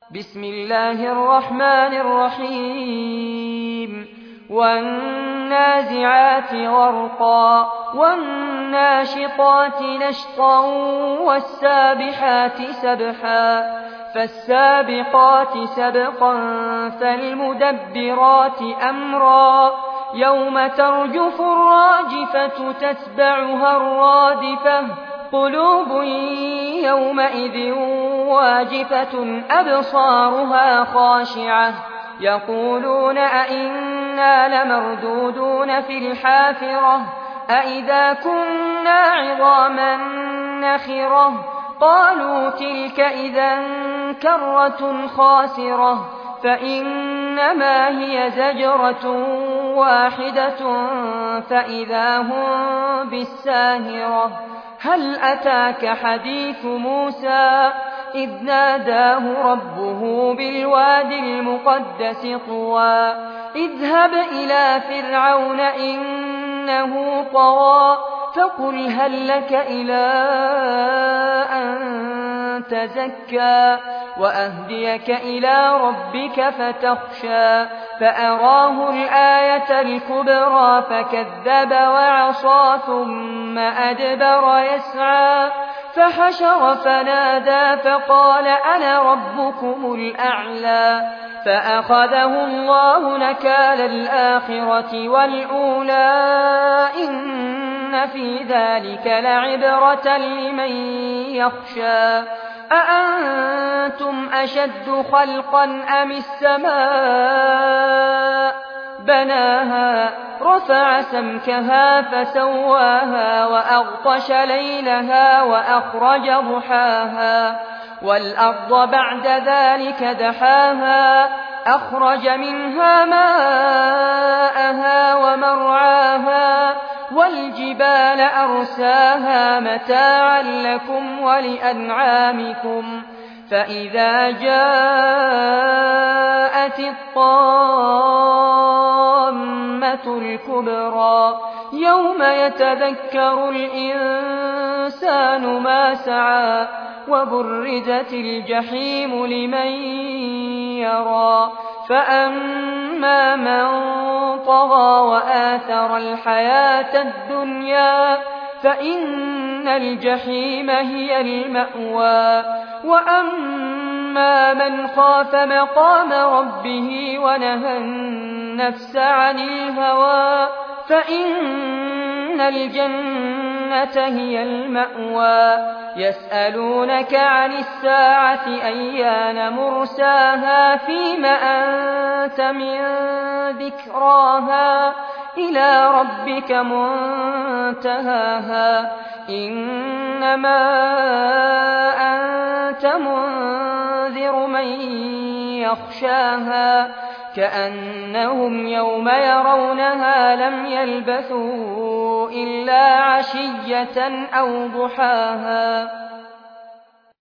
بسم الله الرحمن الرحيم والنازعات غرقا والناشطات نشطا والسابحات سبحا فالسابقات سبقا فالمدبرات أمرا يوم ترجف الراجفة تتبعها الرادفة قلوب يومئذ واجفة أبصارها خاشعة يقولون أئنا لمردودون في الحافرة أئذا كنا عظاما نخرة قالوا تلك إذا كرة خاسرة فإنما هي زجرة واحدة فإذا هم بالساهرة هل أتاك حديث موسى إذ ناداه ربه بالوادي المقدس طوى اذهب إلى فرعون إنه طغى فقل هل لك إلى أن تزكى وأهديك إلى ربك فتخشى فأراه الآية الكبرى فكذب وعصى ثم أدبر يسعى فحشر فنادى فقال أنا ربكم الأعلى فأخذه الله نكال الآخرة والأولى إن في ذلك لعبرة لمن يخشى أأنتم أشد خلقا أم السماء بناها رفع سمكها فسواها وأغطش ليلها وأخرج ضحاها والأرض بعد ذلك دحاها أخرج منها ماءها ومرعاها والجبال أرساها متاعا لكم ولأنعامكم فإذا جاءت الطامة الكبرى يوم يتذكر الإنسان ما سعى وبرزت الجحيم لمن يرى فأما من طغى وآثر الحياة الدنيا فإن الجحيم هي المأوى وأما من خاف مقام ربه ونهى النفس عن الهوى فإن الجنة هي المأوى يسألونك عن الساعة أيان مرساها فيم أنت من ذكراها إلى ربك منتهاها إنما أنت منذر من يخشاها كأنهم يوم يرونها لم يلبثوا إلا عشية أو ضحاها